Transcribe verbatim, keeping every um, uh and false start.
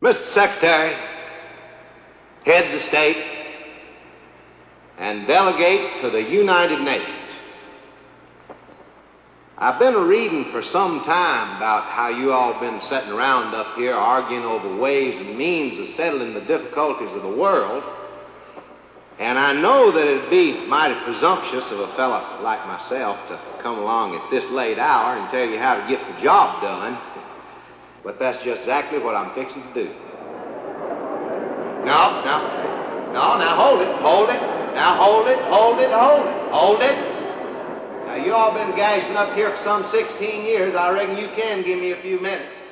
Mister Secretary, heads of state, and delegates to the United Nations. I've been a-reading for some time about how you all been sitting around up here arguing over ways and means of settling the difficulties of the world, and I know that it'd be mighty presumptuous of a fella like myself to come along at this late hour and tell you how to get the job done, but that's just exactly what I'm fixing to do. No, no, no, now hold it, hold it, now hold it, hold it, hold it, hold it. Now, you all been gashing up here for some sixteen years. I reckon you can give me a few minutes.